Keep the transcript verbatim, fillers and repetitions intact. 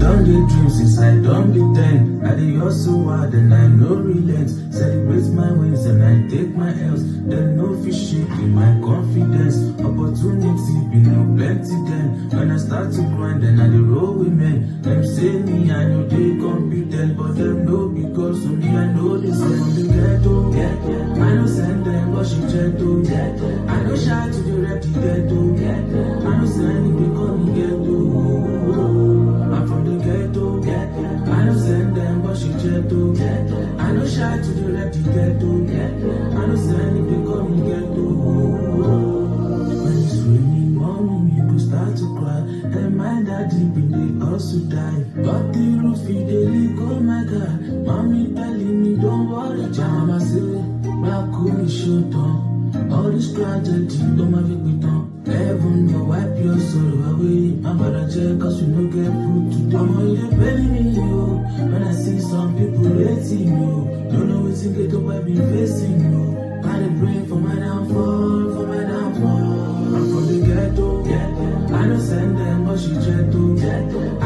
don't dey dream since I don't be ten. I dey hustle hard and I no relent. Celebrate my wins and I take my L's. Dem no fit shake in my confidence. Opportunity be no plenty then. When I start to grind and I dey roll with men. Dem say me I no dey competent, but dem know because of me I know they say from the ghetto. Yeah, I no send them but she gentle. Yeah, I no shy to the rep the ghetto. Yeah, I no send it because me ghetto. I'm from the ghetto. Yeah, I no send them but she gentle. Yeah, I no shy to the rep the ghetto. Yeah, I no send it because me ghetto. When it's raining, mommy, you go start to cry. And my daddy been they also die. Got the roof, he dey leak, oh my God. Mommy telling me don't worry, Mama say, well, cool, me shoot on. All this tragedy, don't have it with on. Heaven go wipe your sorrow away. My brother check, cause we no get fruit today. I'm on you belly me, yo. When I see some people hating you, don't know what's in get up, I've been facing you. I dey pray for my downfall, for my downfall. I'm from the ghetto, yeah. I don't send them, but she gentle, yeah.